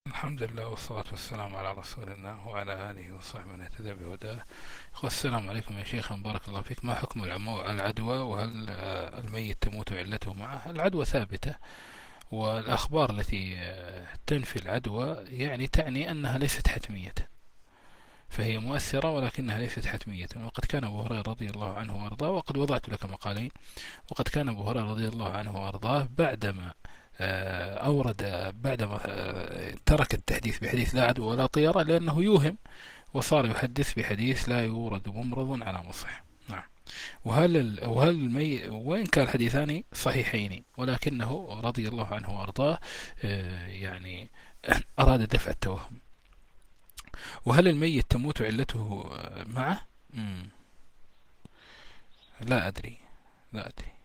الحمد لله والصلاة والسلام على رسول الله وعلى آله وصحبه من اهتدى بهداه. السلام عليكم يا شيخ، بارك الله فيك. ما حكم العدوى، وهل الميت تموت علته معه؟ العدوى ثابتة، والأخبار التي تنفي العدوى يعني تعني أنها ليست حتمية، فهي مؤثرة ولكنها ليست حتمية. وقد كان أبو هريرة رضي الله عنه وأرضاه، وقد وضعت لك مقالين. وقد كان أبو هريرة رضي الله عنه وأرضاه بعدما بعدما ترك التحديث بحديث لا عدوى ولا طيرة لأنه يوهم، وصار يحدث بحديث لا يورد ممرض على مصح. نعم. وإن كان الحديثان صحيحين، ولكنه رضي الله عنه وأرضاه يعني أراد دفع التوهم. وهل الميت تموت علته معه؟ مم. لا أدري، لا أدري.